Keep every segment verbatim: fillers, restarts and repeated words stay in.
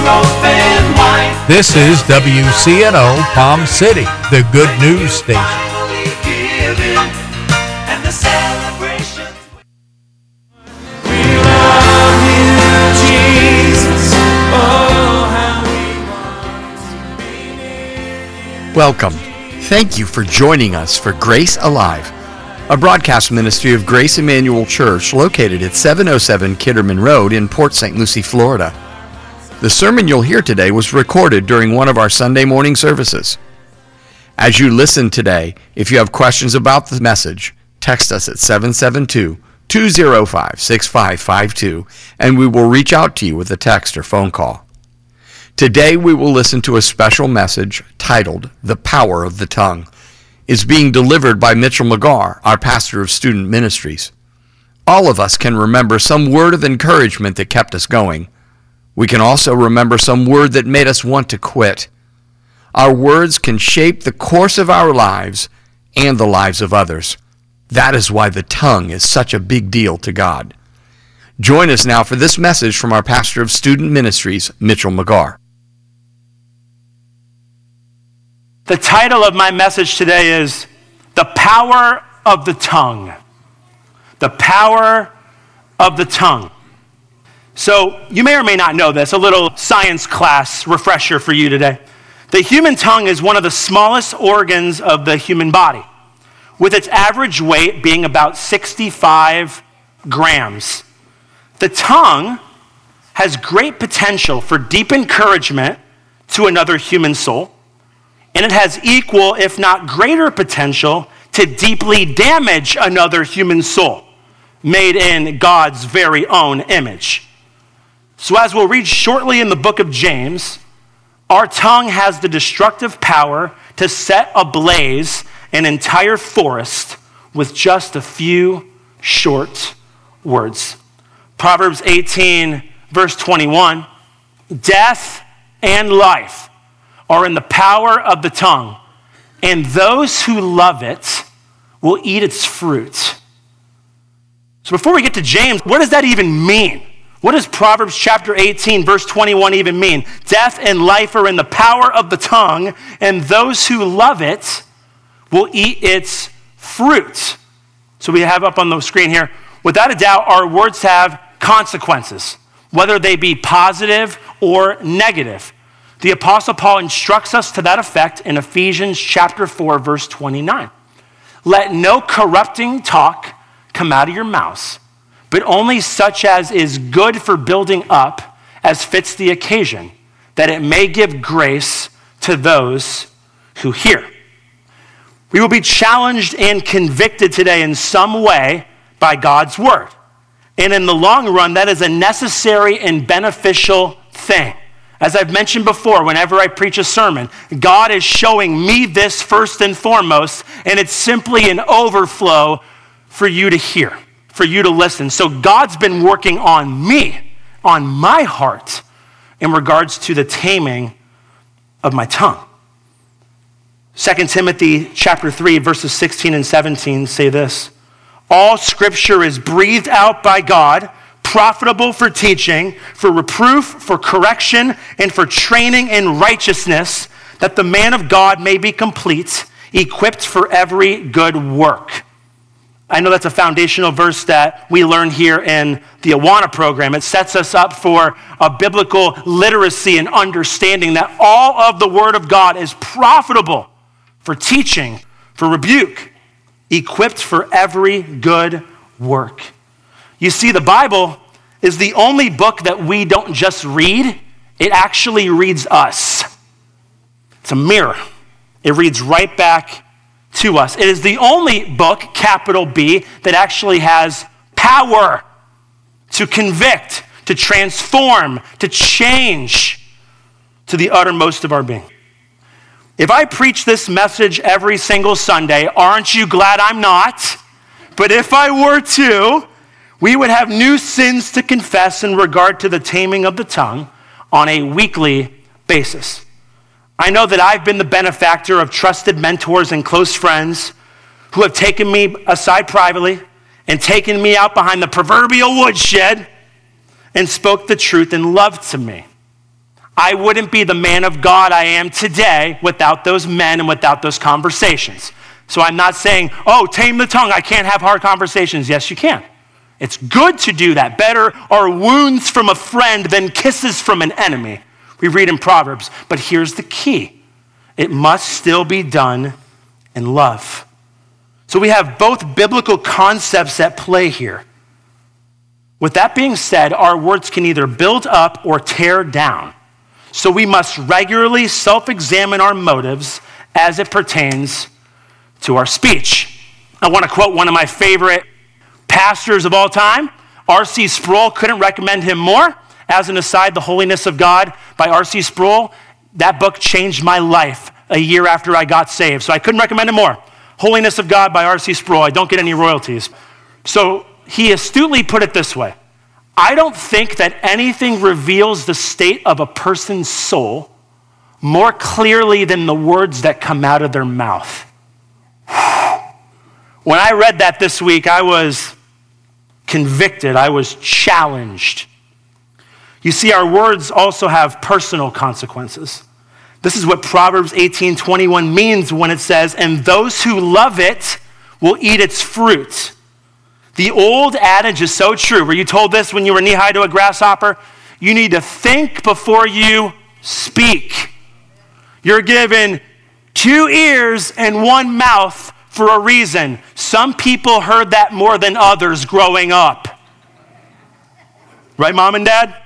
This is W C N O Palm City, the good news station. Welcome. Thank you for joining us for Grace Alive, a broadcast ministry of Grace Emmanuel Church located at seven oh seven Kitterman Road in Port Saint Lucie, Florida. The sermon you'll hear today was recorded during one of our Sunday morning services. As you listen today, if you have questions about the message, text us at seven seven two, two oh five, six five five two and we will reach out to you with a text or phone call. Today we will listen to a special message titled The Power of the Tongue. It's being delivered by Mitchell McGarr, our pastor of student ministries. All of us can remember some word of encouragement that kept us going. We can also remember some word that made us want to quit. Our words can shape the course of our lives and the lives of others. That is why the tongue is such a big deal to God. Join us now for this message from our pastor of student ministries, Mitchell McGarr. The title of my message today is The Power of the Tongue. The Power of the Tongue. So you may or may not know this, a little science class refresher for you today. The human tongue is one of the smallest organs of the human body, with its average weight being about sixty-five grams. The tongue has great potential for deep encouragement to another human soul, and it has equal, if not greater, potential to deeply damage another human soul made in God's very own image. So as we'll read shortly in the book of James, our tongue has the destructive power to set ablaze an entire forest with just a few short words. Proverbs eighteen, verse twenty-one, death and life are in the power of the tongue, and those who love it will eat its fruit. So before we get to James, what does that even mean? What does Proverbs chapter eighteen, verse twenty-one even mean? Death and life are in the power of the tongue, and those who love it will eat its fruit. So we have up on the screen here, without a doubt, our words have consequences, whether they be positive or negative. The Apostle Paul instructs us to that effect in Ephesians chapter four, verse twenty-nine. Let no corrupting talk come out of your mouths, but only such as is good for building up as fits the occasion, that it may give grace to those who hear. We will be challenged and convicted today in some way by God's word. And in the long run, that is a necessary and beneficial thing. As I've mentioned before, whenever I preach a sermon, God is showing me this first and foremost, and it's simply an overflow for you to hear, for you to listen. So God's been working on me, on my heart, in regards to the taming of my tongue. Second Timothy chapter three, verses sixteen and seventeen say this: all scripture is breathed out by God, profitable for teaching, for reproof, for correction, and for training in righteousness, that the man of God may be complete, equipped for every good work. I know that's a foundational verse that we learn here in the Awana program. It sets us up for a biblical literacy and understanding that all of the Word of God is profitable for teaching, for rebuke, equipped for every good work. You see, the Bible is the only book that we don't just read, it actually reads us. It's a mirror. It reads right back to us. It is the only book, capital B, that actually has power to convict, to transform, to change to the uttermost of our being. If I preach this message every single Sunday, aren't you glad I'm not? But if I were to, we would have new sins to confess in regard to the taming of the tongue on a weekly basis. I know that I've been the benefactor of trusted mentors and close friends who have taken me aside privately and taken me out behind the proverbial woodshed and spoke the truth in love to me. I wouldn't be the man of God I am today without those men and without those conversations. So I'm not saying, oh, tame the tongue, I can't have hard conversations. Yes, you can. It's good to do that. Better are wounds from a friend than kisses from an enemy. We read in Proverbs. But here's the key. It must still be done in love. So we have both biblical concepts at play here. With that being said, our words can either build up or tear down. So we must regularly self-examine our motives as it pertains to our speech. I want to quote one of my favorite pastors of all time, R C Sproul. Couldn't recommend him more. As an aside, The Holiness of God by R C Sproul, that book changed my life a year after I got saved. So I couldn't recommend it more. Holiness of God by R C Sproul. I don't get any royalties. So he astutely put it this way. I don't think that anything reveals the state of a person's soul more clearly than the words that come out of their mouth. When I read that this week, I was convicted. I was challenged. You see, our words also have personal consequences. This is what Proverbs eighteen twenty-one means when it says, and those who love it will eat its fruit. The old adage is so true. Were you told this when you were knee-high to a grasshopper? You need to think before you speak. You're given two ears and one mouth for a reason. Some people heard that more than others growing up. Right, Mom and Dad?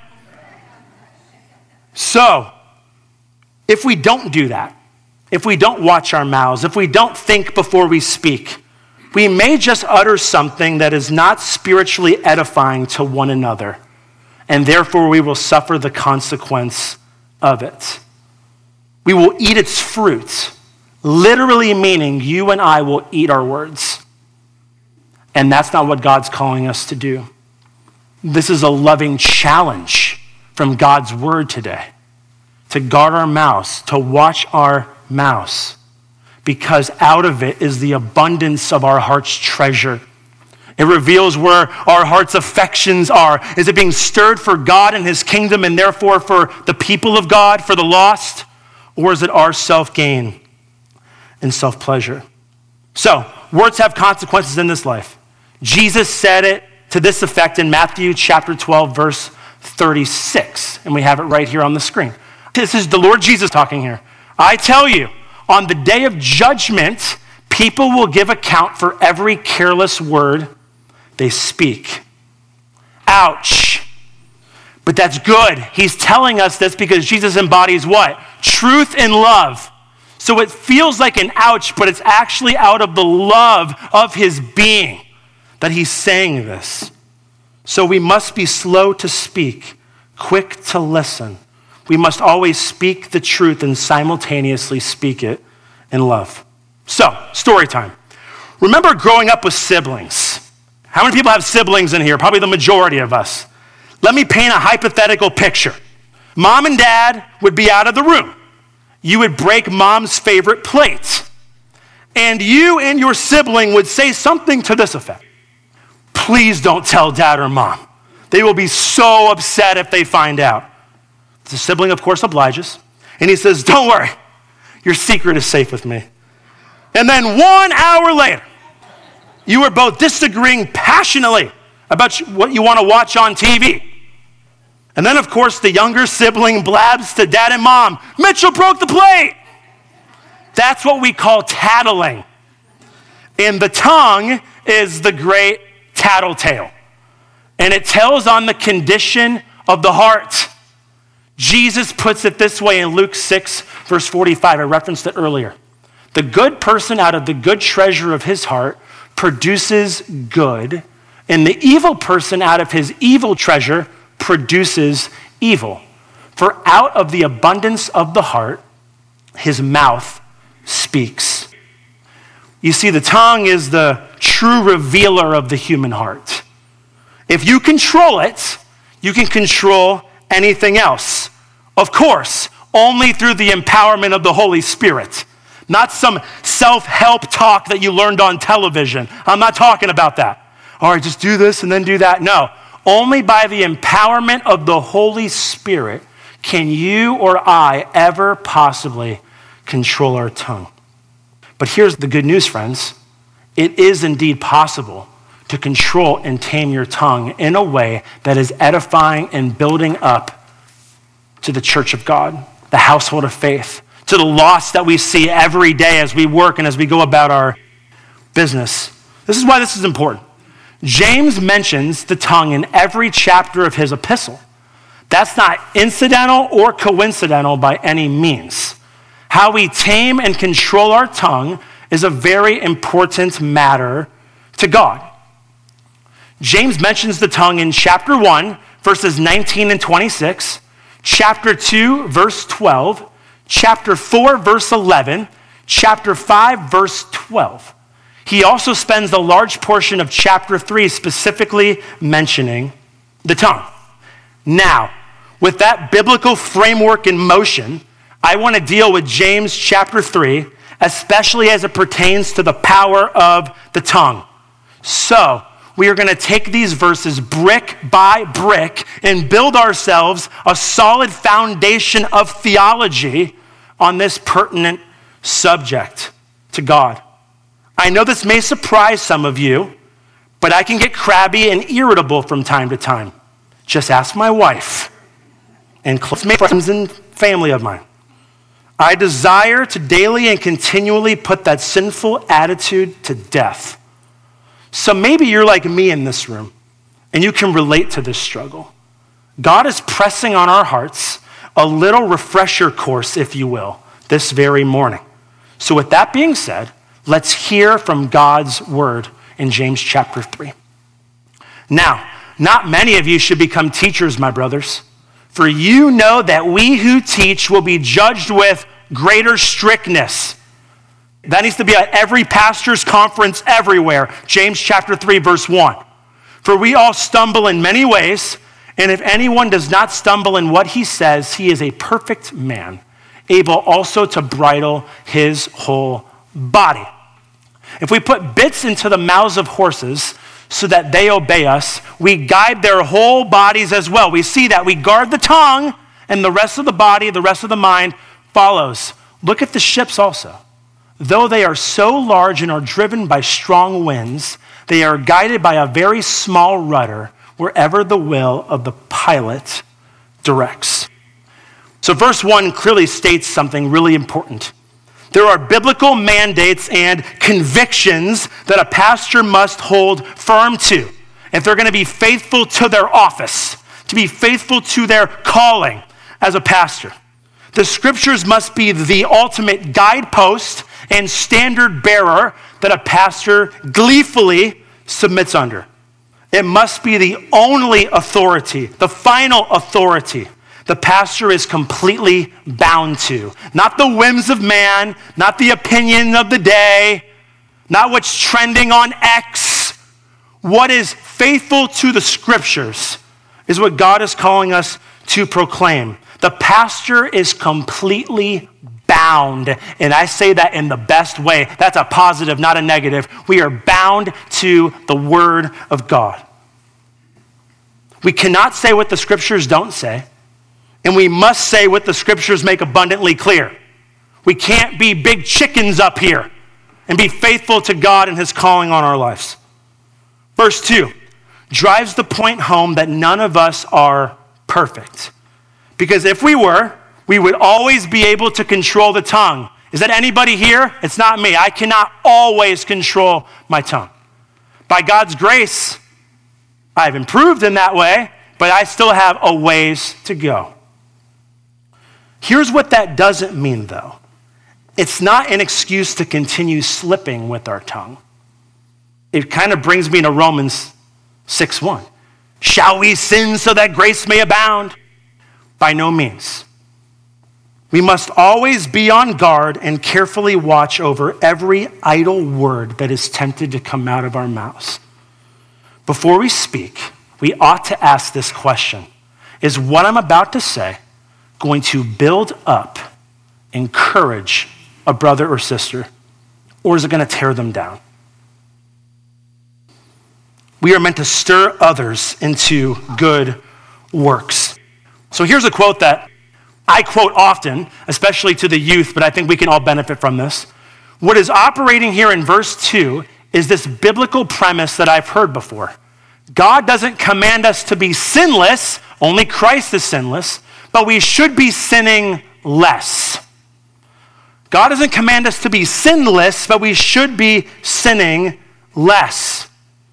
So, if we don't do that, if we don't watch our mouths, if we don't think before we speak, we may just utter something that is not spiritually edifying to one another, and therefore we will suffer the consequence of it. We will eat its fruit, literally meaning you and I will eat our words. And that's not what God's calling us to do. This is a loving challenge from God's word today, to guard our mouths, to watch our mouths, because out of it is the abundance of our heart's treasure. It reveals where our heart's affections are. Is it being stirred for God and his kingdom and therefore for the people of God, for the lost? Or is it our self-gain and self-pleasure? So, words have consequences in this life. Jesus said it to this effect in Matthew chapter twelve, verse thirty-six. And we have it right here on the screen. This is the Lord Jesus talking here. I tell you, on the day of judgment, people will give account for every careless word they speak. Ouch. But that's good. He's telling us this because Jesus embodies what? Truth and love. So it feels like an ouch, but it's actually out of the love of his being that he's saying this. So we must be slow to speak, quick to listen. We must always speak the truth and simultaneously speak it in love. So, story time. Remember growing up with siblings? How many people have siblings in here? Probably the majority of us. Let me paint a hypothetical picture. Mom and dad would be out of the room. You would break mom's favorite plate. And you and your sibling would say something to this effect. Please don't tell dad or mom. They will be so upset if they find out. The sibling, of course, obliges. And he says, don't worry. Your secret is safe with me. And then one hour later, you are both disagreeing passionately about what you want to watch on T V. And then, of course, the younger sibling blabs to dad and mom, Mitchell broke the plate. That's what we call tattling. And the tongue is the great tattletale. And it tells on the condition of the heart. Jesus puts it this way in Luke six, verse forty-five. I referenced it earlier. The good person out of the good treasure of his heart produces good, and the evil person out of his evil treasure produces evil. For out of the abundance of the heart, his mouth speaks. You see, the tongue is the true revealer of the human heart. If you control it, you can control anything else. Of course, only through the empowerment of the Holy Spirit. Not some self-help talk that you learned on television. I'm not talking about that. All right, just do this and then do that. No, only by the empowerment of the Holy Spirit can you or I ever possibly control our tongue? But here's the good news, friends. It is indeed possible to control and tame your tongue in a way that is edifying and building up to the church of God, the household of faith, to the loss that we see every day as we work and as we go about our business. This is why this is important. James mentions the tongue in every chapter of his epistle. That's not incidental or coincidental by any means. How we tame and control our tongue is a very important matter to God. James mentions the tongue in chapter one, verses nineteen and twenty-six, chapter two, verse twelve, chapter four, verse eleven, chapter five, verse twelve. He also spends a large portion of chapter three specifically mentioning the tongue. Now, with that biblical framework in motion, I want to deal with James chapter three, especially as it pertains to the power of the tongue. So, we are going to take these verses brick by brick and build ourselves a solid foundation of theology on this pertinent subject to God. I know this may surprise some of you, but I can get crabby and irritable from time to time. Just ask my wife and close friends and family of mine. I desire to daily and continually put that sinful attitude to death. So maybe you're like me in this room, and you can relate to this struggle. God is pressing on our hearts a little refresher course, if you will, this very morning. So with that being said, let's hear from God's word in James chapter three. Now, not many of you should become teachers, my brothers, for you know that we who teach will be judged with greater strictness. That needs to be at every pastor's conference everywhere. James chapter three, verse one. For we all stumble in many ways, and if anyone does not stumble in what he says, he is a perfect man, able also to bridle his whole body. If we put bits into the mouths of horses so that they obey us, we guide their whole bodies as well. We see that we guard the tongue, and the rest of the body, the rest of the mind follows. Look at the ships also. Though they are so large and are driven by strong winds, they are guided by a very small rudder wherever the will of the pilot directs. So verse one clearly states something really important. There are biblical mandates and convictions that a pastor must hold firm to if they're going to be faithful to their office, to be faithful to their calling as a pastor. The scriptures must be the ultimate guidepost and standard bearer that a pastor gleefully submits under. It must be the only authority, the final authority the pastor is completely bound to. Not the whims of man, not the opinion of the day, not what's trending on X. What is faithful to the scriptures is what God is calling us to proclaim. The pastor is completely bound, and I say that in the best way. That's a positive, not a negative. We are bound to the word of God. We cannot say what the scriptures don't say, and we must say what the scriptures make abundantly clear. We can't be big chickens up here and be faithful to God and his calling on our lives. Verse two drives the point home that none of us are perfect. Because if we were, we would always be able to control the tongue. Is that anybody here? It's not me. I cannot always control my tongue. By God's grace, I've improved in that way, but I still have a ways to go. Here's what that doesn't mean, though. It's not an excuse to continue slipping with our tongue. It kind of brings me to Romans six one. Shall we sin so that grace may abound? By no means. We must always be on guard and carefully watch over every idle word that is tempted to come out of our mouths. Before we speak, we ought to ask this question. Is what I'm about to say going to build up, encourage a brother or sister, or is it going to tear them down? We are meant to stir others into good works. So here's a quote that I quote often, especially to the youth, but I think we can all benefit from this. What is operating here in verse two is this biblical premise that I've heard before. God doesn't command us to be sinless, only Christ is sinless, but we should be sinning less. God doesn't command us to be sinless, but we should be sinning less.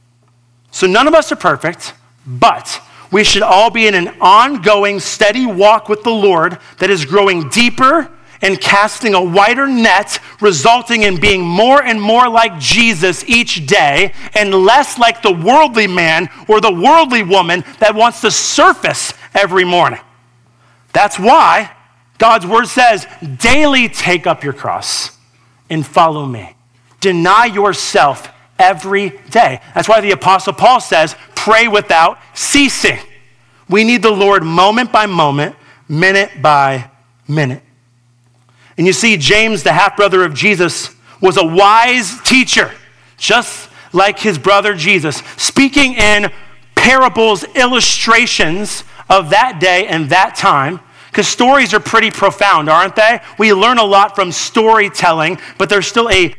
So none of us are perfect, but we should all be in an ongoing, steady walk with the Lord that is growing deeper and casting a wider net, resulting in being more and more like Jesus each day and less like the worldly man or the worldly woman that wants to surface every morning. That's why God's word says, daily take up your cross and follow me. Deny yourself every day. That's why the Apostle Paul says, pray without ceasing. We need the Lord moment by moment, minute by minute. And you see, James, the half-brother of Jesus, was a wise teacher, just like his brother Jesus, speaking in parables, illustrations of that day and that time, because stories are pretty profound, aren't they? We learn a lot from storytelling, but there's still a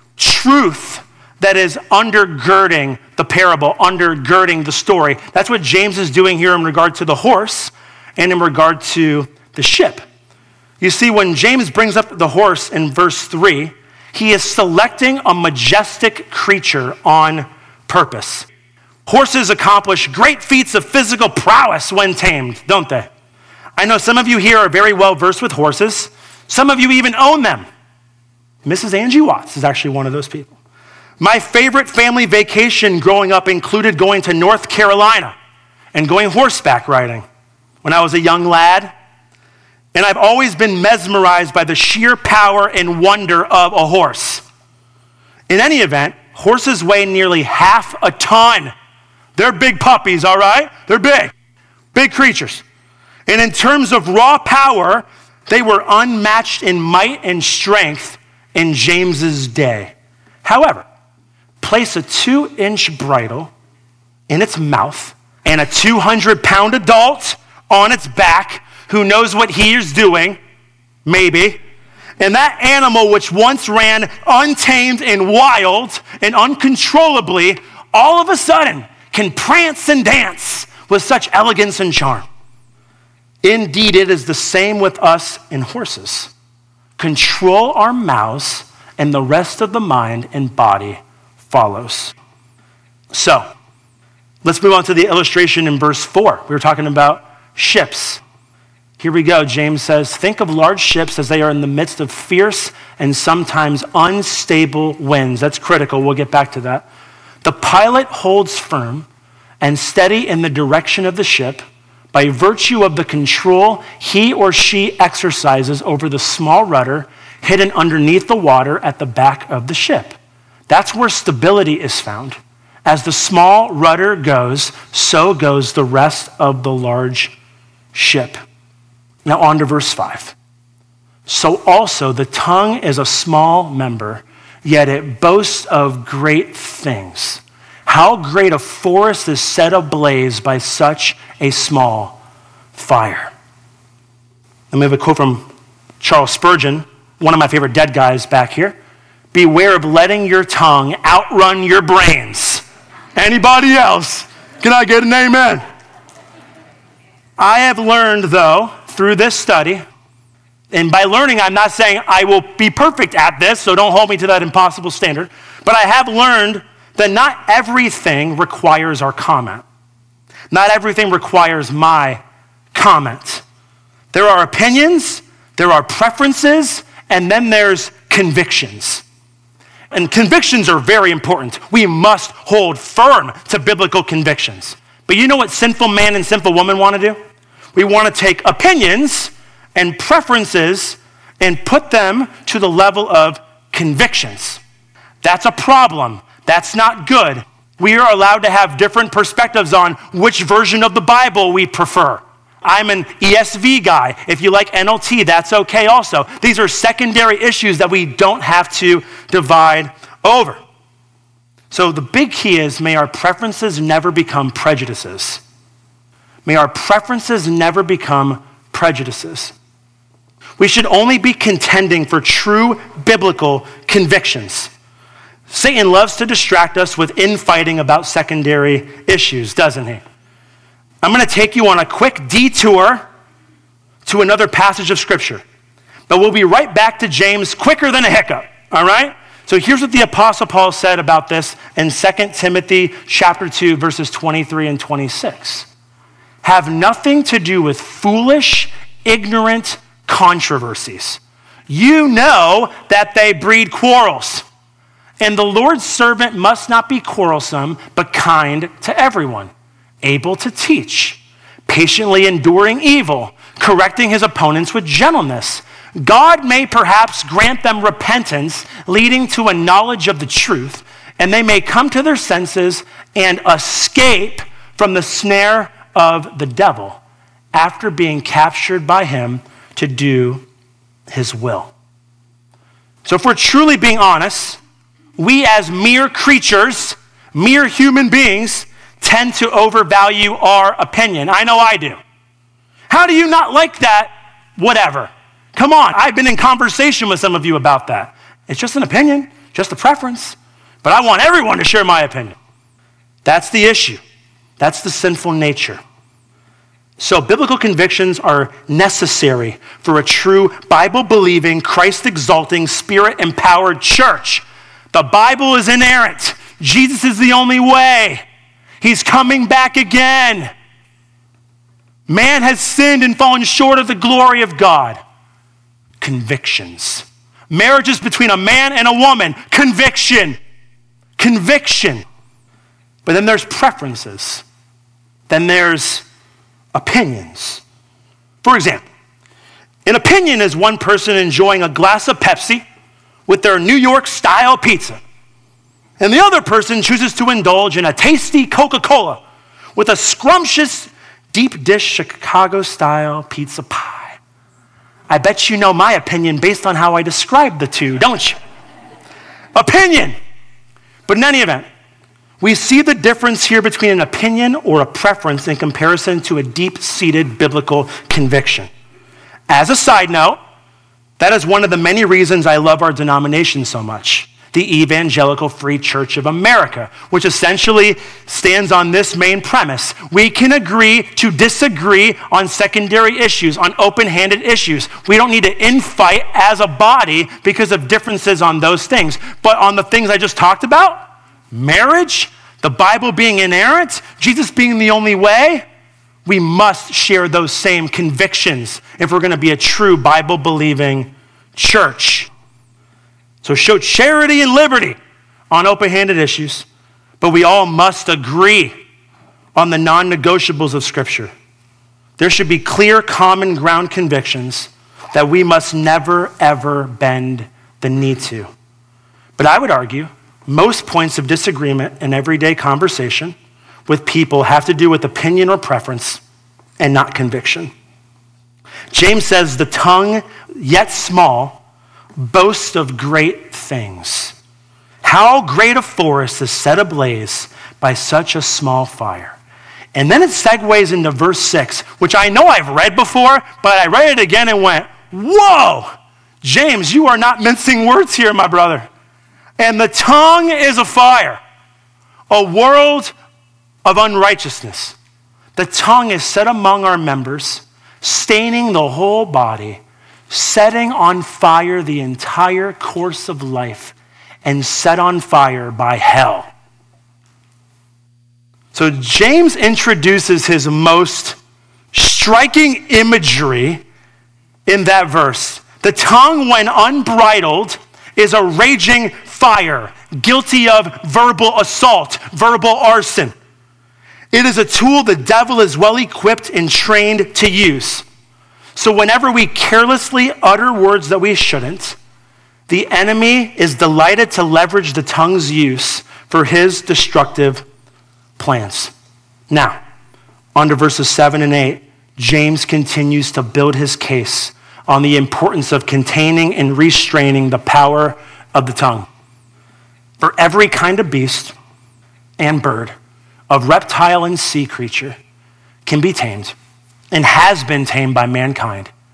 truth that is undergirding the parable, undergirding the story. That's what James is doing here in regard to the horse and in regard to the ship. You see, when James brings up the horse in verse three, he is selecting a majestic creature on purpose. Horses accomplish great feats of physical prowess when tamed, don't they? I know some of you here are very well versed with horses. Some of you even own them. Missus Angie Watts is actually one of those people. My favorite family vacation growing up included going to North Carolina and going horseback riding when I was a young lad. And I've always been mesmerized by the sheer power and wonder of a horse. In any event, horses weigh nearly half a ton. They're big puppies, all right? They're big, big creatures. And in terms of raw power, they were unmatched in might and strength in James's day. However, place a two-inch bridle in its mouth and a two hundred pound adult on its back who knows what he is doing, maybe, and that animal which once ran untamed and wild and uncontrollably, all of a sudden can prance and dance with such elegance and charm. Indeed, it is the same with us and horses. Control our mouths, and the rest of the mind and body follows. So, let's move on to the illustration in verse four. We were talking about ships. Here we go. James says, think of large ships as they are in the midst of fierce and sometimes unstable winds. That's critical. We'll get back to that. The pilot holds firm and steady in the direction of the ship by virtue of the control he or she exercises over the small rudder hidden underneath the water at the back of the ship. That's where stability is found. As the small rudder goes, so goes the rest of the large ship. Now on to verse five. So also the tongue is a small member, yet it boasts of great things. How great a forest is set ablaze by such a small fire. And we have a quote from Charles Spurgeon, one of my favorite dead guys back here. Beware of letting your tongue outrun your brains. Anybody else? Can I get an amen? I have learned, though, through this study, and by learning, I'm not saying I will be perfect at this, so don't hold me to that impossible standard, but I have learned that not everything requires our comment. Not everything requires my comment. There are opinions, there are preferences, and then there's convictions. And convictions are very important. We must hold firm to biblical convictions. But you know what sinful man and sinful woman want to do? We want to take opinions and preferences and put them to the level of convictions. That's a problem. That's not good. We are allowed to have different perspectives on which version of the Bible we prefer. I'm an E S V guy. If you like N L T, that's okay also. These are secondary issues that we don't have to divide over. So the big key is, may our preferences never become prejudices. May our preferences never become prejudices. We should only be contending for true biblical convictions. Satan loves to distract us with infighting about secondary issues, doesn't he? I'm going to take you on a quick detour to another passage of Scripture. But we'll be right back to James quicker than a hiccup, all right? So here's what the Apostle Paul said about this in Second Timothy chapter two, verses twenty-three and twenty-six. Have nothing to do with foolish, ignorant controversies. You know that they breed quarrels. And the Lord's servant must not be quarrelsome, but kind to everyone, able to teach, patiently enduring evil, correcting his opponents with gentleness. God may perhaps grant them repentance, leading to a knowledge of the truth, and they may come to their senses and escape from the snare of the devil after being captured by him to do his will. So if we're truly being honest, we as mere creatures, mere human beings, tend to overvalue our opinion. I know I do. How do you not like that? Whatever. Come on, I've been in conversation with some of you about that. It's just an opinion, just a preference, but I want everyone to share my opinion. That's the issue. That's the sinful nature. So biblical convictions are necessary for a true Bible-believing, Christ-exalting, Spirit-empowered church. The Bible is inerrant. Jesus is the only way. He's coming back again. Man has sinned and fallen short of the glory of God. Convictions. Marriages between a man and a woman. Conviction. Conviction. But then there's preferences. Then there's opinions. For example, an opinion is one person enjoying a glass of Pepsi with their New York-style pizza, and the other person chooses to indulge in a tasty Coca-Cola with a scrumptious deep dish Chicago-style pizza pie. I bet you know my opinion based on how I describe the two, don't you? Opinion. But in any event, we see the difference here between an opinion or a preference in comparison to a deep-seated biblical conviction. As a side note, that is one of the many reasons I love our denomination so much, the Evangelical Free Church of America, which essentially stands on this main premise. We can agree to disagree on secondary issues, on open-handed issues. We don't need to infight as a body because of differences on those things. But on the things I just talked about, marriage, the Bible being inerrant, Jesus being the only way, we must share those same convictions if we're going to be a true Bible-believing church. So show charity and liberty on open-handed issues, but we all must agree on the non-negotiables of Scripture. There should be clear common ground convictions that we must never, ever bend the knee to. But I would argue most points of disagreement in everyday conversation with people have to do with opinion or preference and not conviction. James says, the tongue, yet small, boasts of great things. How great a forest is set ablaze by such a small fire. And then it segues into verse six, which I know I've read before, but I read it again and went, whoa, James, you are not mincing words here, my brother. And the tongue is a fire, a world of unrighteousness. The tongue is set among our members, staining the whole body, setting on fire the entire course of life, and set on fire by hell. So James introduces his most striking imagery in that verse. The tongue, when unbridled, is a raging fire, guilty of verbal assault, verbal arson. It is a tool the devil is well equipped and trained to use. So whenever we carelessly utter words that we shouldn't, the enemy is delighted to leverage the tongue's use for his destructive plans. Now, on to verses seven and eight, James continues to build his case on the importance of containing and restraining the power of the tongue. For every kind of beast and bird, of reptile and sea creature can be tamed and has been tamed by mankind.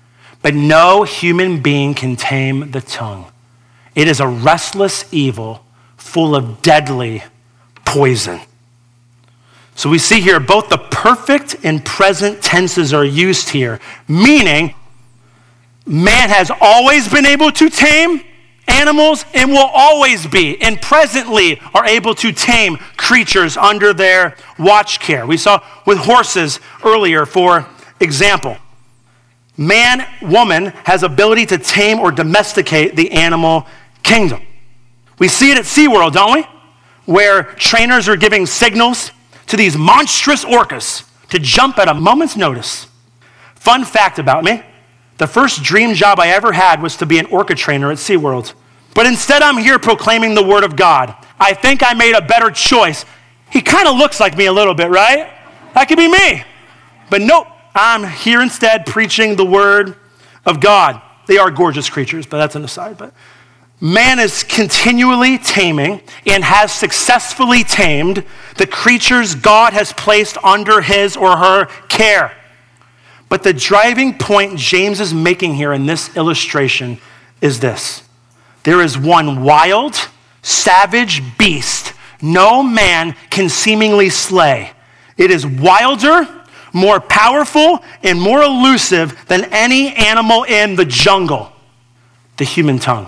but no human being can tame the tongue. It is a restless evil full of deadly poison. So we see here both the perfect and present tenses are used here, meaning man has always been able to tame animals and will always be and presently are able to tame creatures under their watch care. We saw with horses earlier, for example. Man, woman has ability to tame or domesticate the animal kingdom. We see it at SeaWorld, don't we? Where trainers are giving signals to these monstrous orcas to jump at a moment's notice. Fun fact about me, the first dream job I ever had was to be an orca trainer at SeaWorld. But instead I'm here proclaiming the word of God. I think I made a better choice. He kind of looks like me a little bit, right? That could be me. But nope, I'm here instead preaching the word of God. They are gorgeous creatures, but that's an aside. But man is continually taming and has successfully tamed the creatures God has placed under his or her care. But the driving point James is making here in this illustration is this. There is one wild, savage beast no man can seemingly slay. It is wilder, more powerful, and more elusive than any animal in the jungle, the human tongue.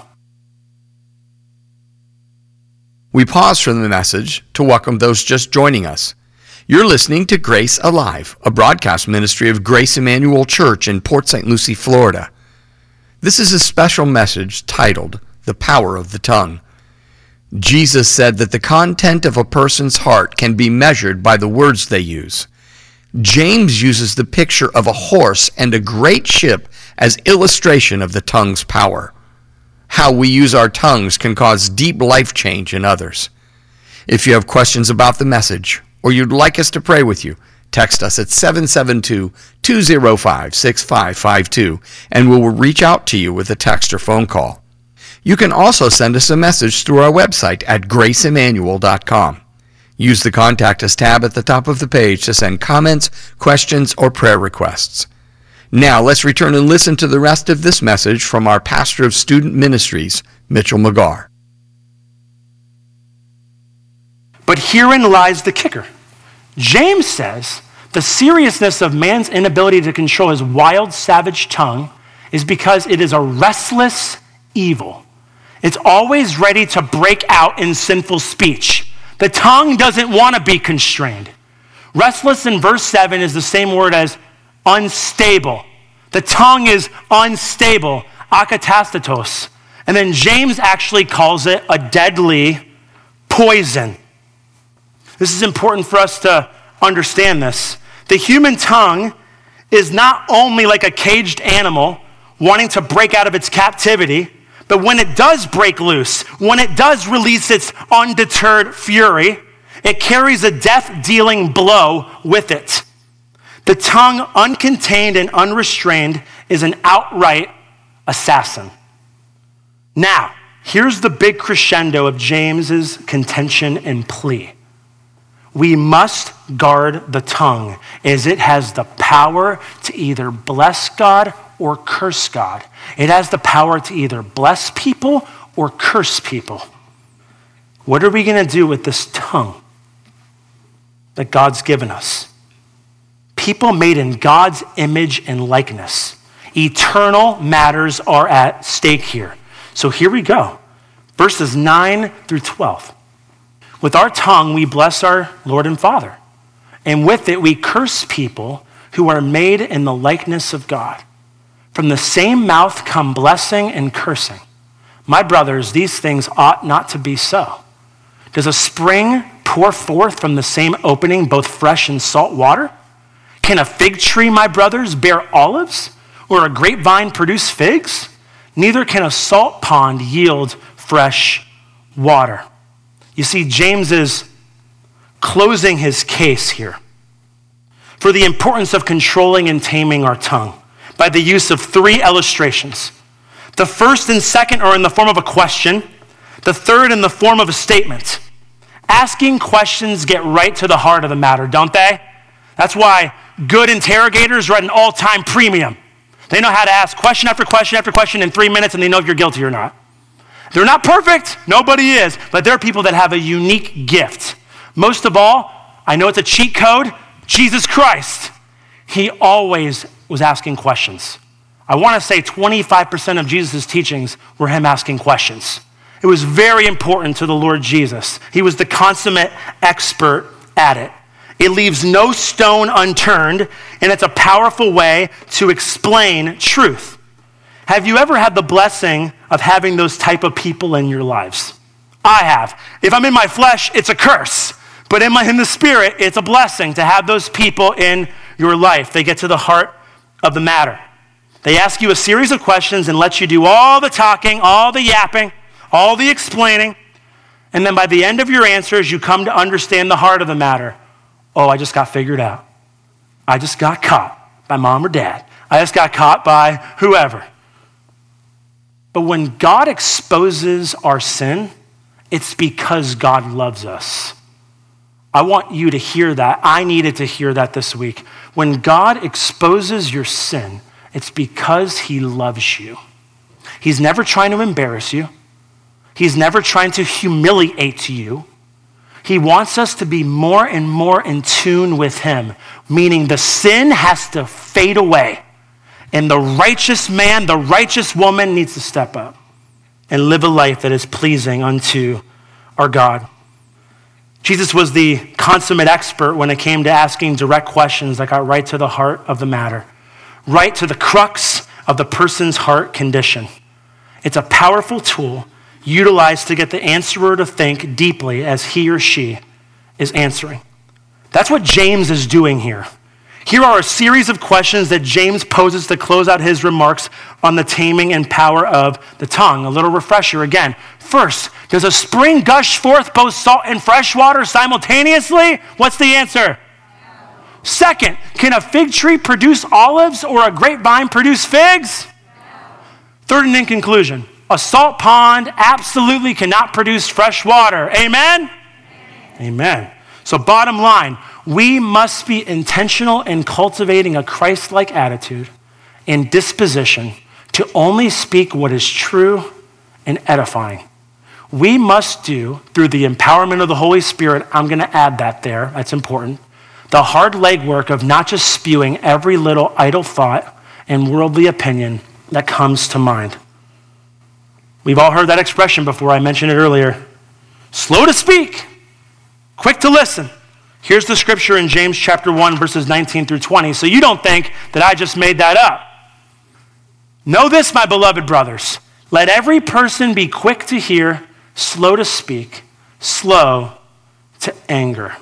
We pause from the message to welcome those just joining us. You're listening to Grace Alive, a broadcast ministry of Grace Emmanuel Church in Port Saint Lucie, Florida. This is a special message titled, The Power of the Tongue. Jesus said that the content of a person's heart can be measured by the words they use. James uses the picture of a horse and a great ship as illustration of the tongue's power. How we use our tongues can cause deep life change in others. If you have questions about the message, or you'd like us to pray with you, text us at seven seven two, two zero five, six five five two, and we will reach out to you with a text or phone call. You can also send us a message through our website at grace emmanuel dot com. Use the Contact Us tab at the top of the page to send comments, questions, or prayer requests. Now, let's return and listen to the rest of this message from our pastor of student ministries, Mitchell McGarr. But herein lies the kicker. James says the seriousness of man's inability to control his wild, savage tongue is because it is a restless evil. It's always ready to break out in sinful speech. The tongue doesn't want to be constrained. Restless in verse seven is the same word as unstable. The tongue is unstable, akatastatos. And then James actually calls it a deadly poison. This is important for us to understand this. The human tongue is not only like a caged animal wanting to break out of its captivity, but when it does break loose, when it does release its undeterred fury, it carries a death-dealing blow with it. The tongue, uncontained and unrestrained, is an outright assassin. Now, here's the big crescendo of James's contention and plea. We must guard the tongue, as it has the power to either bless God or curse God. It has the power to either bless people or curse people. What are we going to do with this tongue that God's given us? People made in God's image and likeness. Eternal matters are at stake here. So here we go. Verses nine through twelve. With our tongue, we bless our Lord and Father. And with it, we curse people who are made in the likeness of God. From the same mouth come blessing and cursing. My brothers, these things ought not to be so. Does a spring pour forth from the same opening both fresh and salt water? Can a fig tree, my brothers, bear olives? Or a grapevine produce figs? Neither can a salt pond yield fresh water. You see, James is closing his case here for the importance of controlling and taming our tongue by the use of three illustrations. The first and second are in the form of a question. The third in the form of a statement. Asking questions get right to the heart of the matter, don't they? That's why good interrogators are at an all-time premium. They know how to ask question after question after question in three minutes, and they know if you're guilty or not. They're not perfect. Nobody is. But they're people that have a unique gift. Most of all, I know it's a cheat code, Jesus Christ. He always was asking questions. I want to say twenty-five percent of Jesus' teachings were him asking questions. It was very important to the Lord Jesus. He was the consummate expert at it. It leaves no stone unturned, and it's a powerful way to explain truth. Have you ever had the blessing of having those type of people in your lives? I have. If I'm in my flesh, it's a curse. But in, my, in the spirit, it's a blessing to have those people in your life. They get to the heart of the matter. They ask you a series of questions and let you do all the talking, all the yapping, all the explaining. And then by the end of your answers, you come to understand the heart of the matter. Oh, I just got figured out. I just got caught by mom or dad. I just got caught by whoever. But when God exposes our sin, it's because God loves us. I want you to hear that. I needed to hear that this week. When God exposes your sin, it's because he loves you. He's never trying to embarrass you. He's never trying to humiliate you. He wants us to be more and more in tune with him, meaning the sin has to fade away. And the righteous man, the righteous woman needs to step up and live a life that is pleasing unto our God. Jesus was the consummate expert when it came to asking direct questions that got right to the heart of the matter, right to the crux of the person's heart condition. It's a powerful tool utilized to get the answerer to think deeply as he or she is answering. That's what James is doing here. Here are a series of questions that James poses to close out his remarks on the taming and power of the tongue. A little refresher again. First, does a spring gush forth both salt and fresh water simultaneously? What's the answer? No. Second, can a fig tree produce olives or a grapevine produce figs? No. Third, and in conclusion, a salt pond absolutely cannot produce fresh water. Amen? Amen. Amen. So bottom line, we must be intentional in cultivating a Christ-like attitude and disposition to only speak what is true and edifying. We must do, through the empowerment of the Holy Spirit, I'm going to add that there, that's important, the hard legwork of not just spewing every little idle thought and worldly opinion that comes to mind. We've all heard that expression before. I mentioned it earlier. Slow to speak, quick to listen. Here's the scripture in James chapter one, verses nineteen through twenty. So you don't think that I just made that up. Know this, my beloved brothers. Let every person be quick to hear, slow to speak, slow to anger.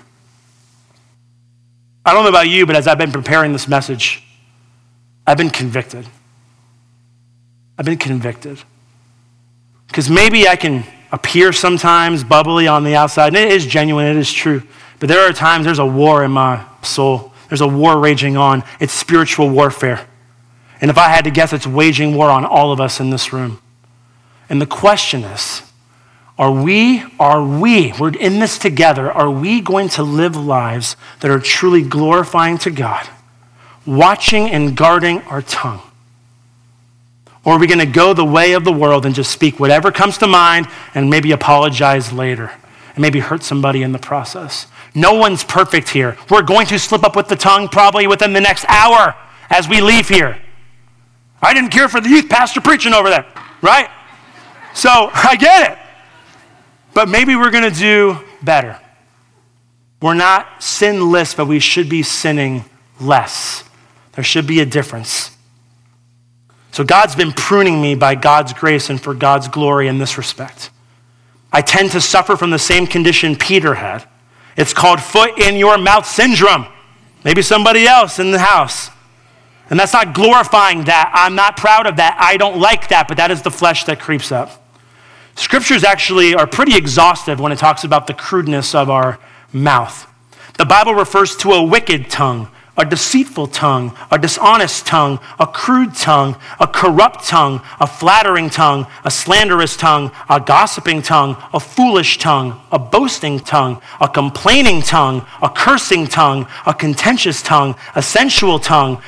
I don't know about you, but as I've been preparing this message, I've been convicted. I've been convicted. Because maybe I can appear sometimes bubbly on the outside, and it is genuine, it is true. But there are times there's a war in my soul. There's a war raging on. It's spiritual warfare. And if I had to guess, it's waging war on all of us in this room. And the question is, are we, are we, we're in this together, are we going to live lives that are truly glorifying to God, watching and guarding our tongue? Or are we going to go the way of the world and just speak whatever comes to mind and maybe apologize later and maybe hurt somebody in the process? No one's perfect here. We're going to slip up with the tongue probably within the next hour as we leave here. I didn't care for the youth pastor preaching over there, right? So I get it. But maybe we're going to do better. We're not sinless, but we should be sinning less. There should be a difference. So God's been pruning me by God's grace and for God's glory in this respect. I tend to suffer from the same condition Peter had. It's called foot in your mouth syndrome. Maybe somebody else in the house. And that's not glorifying that. I'm not proud of that. I don't like that, but that is the flesh that creeps up. Scriptures actually are pretty exhaustive when it talks about the crudeness of our mouth. The Bible refers to a wicked tongue, a deceitful tongue, a dishonest tongue, a crude tongue, a corrupt tongue, a flattering tongue, a slanderous tongue, a gossiping tongue, a foolish tongue, a boasting tongue, a complaining tongue, a cursing tongue, a contentious tongue, a sensual tongue,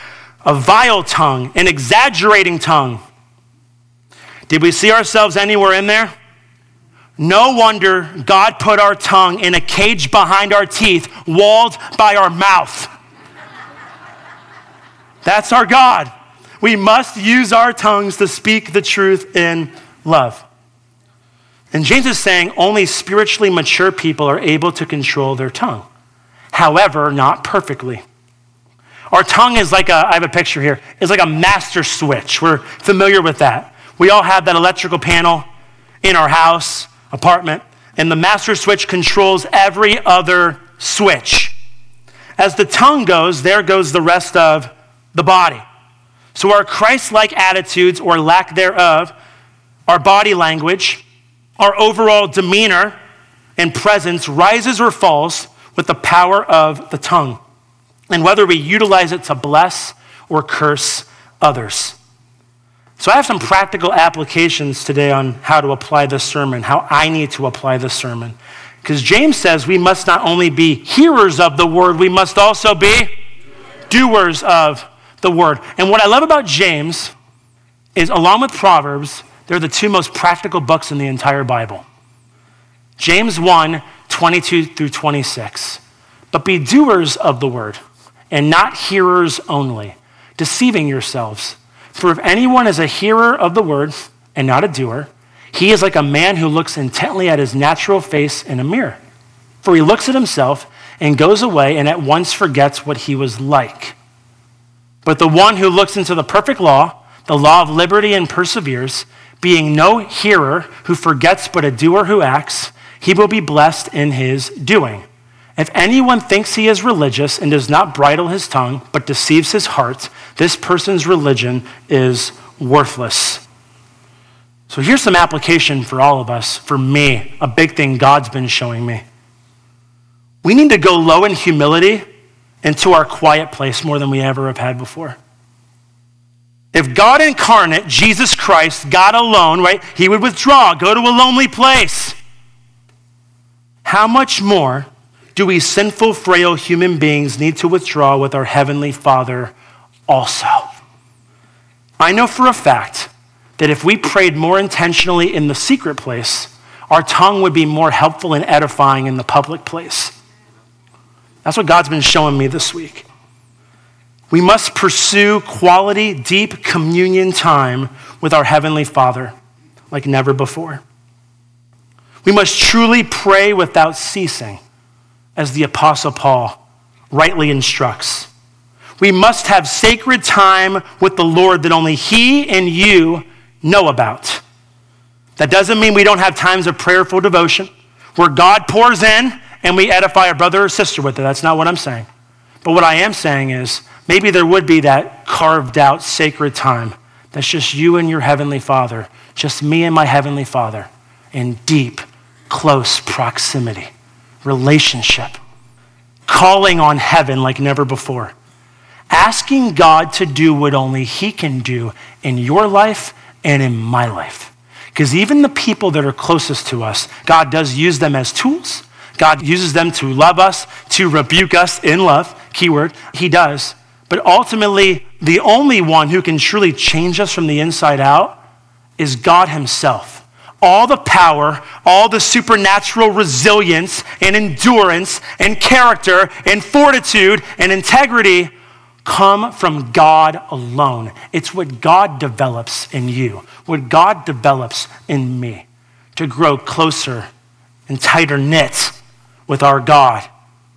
a vile tongue, an exaggerating tongue. Did we see ourselves anywhere in there? No wonder God put our tongue in a cage behind our teeth, walled by our mouth. That's our God. We must use our tongues to speak the truth in love. And James is saying only spiritually mature people are able to control their tongue. However, not perfectly. Our tongue is like a, I have a picture here, it's like a master switch. We're familiar with that. We all have that electrical panel in our house, apartment, and the master switch controls every other switch. As the tongue goes, there goes the rest of the body. So our Christ-like attitudes or lack thereof, our body language, our overall demeanor and presence rises or falls with the power of the tongue, and whether we utilize it to bless or curse others. So I have some practical applications today on how to apply this sermon, how I need to apply this sermon. Because James says we must not only be hearers of the word, we must also be doers of the word. And what I love about James is, along with Proverbs, they're the two most practical books in the entire Bible. James one, twenty-two through twenty-six. But be doers of the word, and not hearers only, deceiving yourselves. For if anyone is a hearer of the word and not a doer, he is like a man who looks intently at his natural face in a mirror. For he looks at himself and goes away and at once forgets what he was like. But the one who looks into the perfect law, the law of liberty, and perseveres, being no hearer who forgets but a doer who acts, he will be blessed in his doing. If anyone thinks he is religious and does not bridle his tongue but deceives his heart, this person's religion is worthless. So here's some application for all of us, for me, a big thing God's been showing me. We need to go low in humility into our quiet place more than we ever have had before. If God incarnate, Jesus Christ, God alone, right, he would withdraw, go to a lonely place. How much more do we sinful, frail human beings need to withdraw with our Heavenly Father also? I know for a fact that if we prayed more intentionally in the secret place, our tongue would be more helpful and edifying in the public place. That's what God's been showing me this week. We must pursue quality, deep communion time with our Heavenly Father like never before. We must truly pray without ceasing, as the Apostle Paul rightly instructs. We must have sacred time with the Lord that only he and you know about. That doesn't mean we don't have times of prayerful devotion where God pours in and we edify our brother or sister with it. That's not what I'm saying. But what I am saying is maybe there would be that carved out sacred time that's just you and your Heavenly Father, just me and my Heavenly Father in deep, close proximity, relationship, calling on heaven like never before, asking God to do what only he can do in your life and in my life. Because even the people that are closest to us, God does use them as tools. God uses them to love us, to rebuke us in love, keyword, he does. But ultimately, the only one who can truly change us from the inside out is God himself. All the power, all the supernatural resilience and endurance and character and fortitude and integrity come from God alone. It's what God develops in you, what God develops in me to grow closer and tighter knit with our God.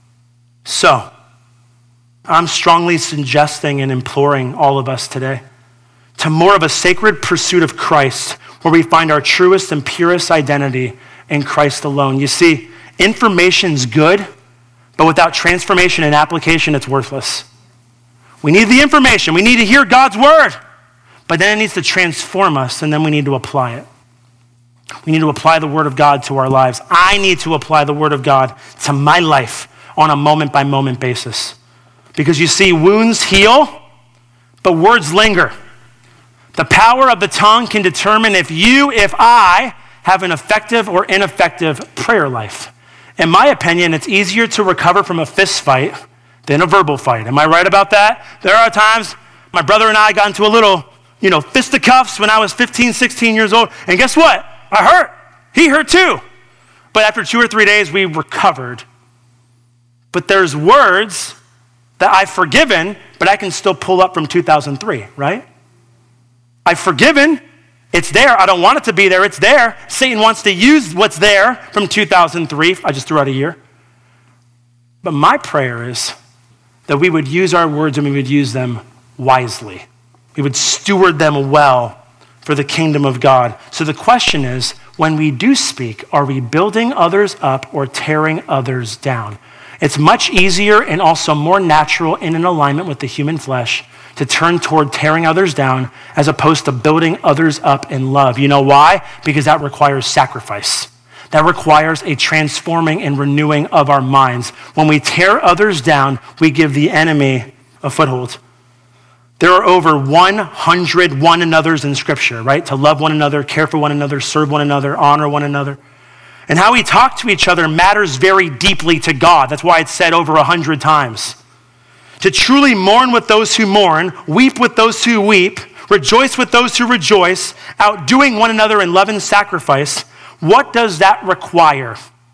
So, I'm strongly suggesting and imploring all of us today to more of a sacred pursuit of Christ, where we find our truest and purest identity in Christ alone. You see, information's good, but without transformation and application, it's worthless. We need the information. We need to hear God's word, but then it needs to transform us, and then we need to apply it. We need to apply the word of God to our lives. I need to apply the word of God to my life on a moment-by-moment basis. Because you see, wounds heal, but words linger. The power of the tongue can determine if you, if I, have an effective or ineffective prayer life. In my opinion, it's easier to recover from a fist fight than a verbal fight. Am I right about that? There are times My brother and I got into a little, you know, fisticuffs when I was fifteen, sixteen years old. And guess what? I hurt. He hurt too. But after two or three days, we recovered. But there's words that I've forgiven, but I can still pull up from two thousand three, right? I've forgiven. It's there. I don't want it to be there. It's there. Satan wants to use what's there from two thousand three. I just threw out a year. But my prayer is that we would use our words and we would use them wisely. We would steward them well for the kingdom of God. So the question is, when we do speak, are we building others up or tearing others down? It's much easier and also more natural and in alignment with the human flesh to turn toward tearing others down as opposed to building others up in love. You know why? Because that requires sacrifice. That requires a transforming and renewing of our minds. When we tear others down, we give the enemy a foothold. There are over one hundred one another's in Scripture, right? To love one another, care for one another, serve one another, honor one another. And how we talk to each other matters very deeply to God. That's why it's said over a hundred times. To truly mourn with those who mourn, weep with those who weep, rejoice with those who rejoice, outdoing one another in love and sacrifice. What does that require?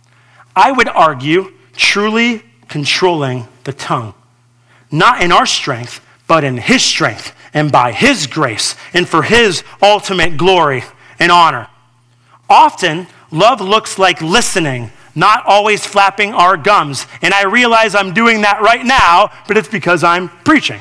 I would argue truly controlling the tongue. Not in our strength, but in his strength and by his grace and for his ultimate glory and honor. Often, love looks like listening, not always flapping our gums. And I realize I'm doing that right now, but it's because I'm preaching.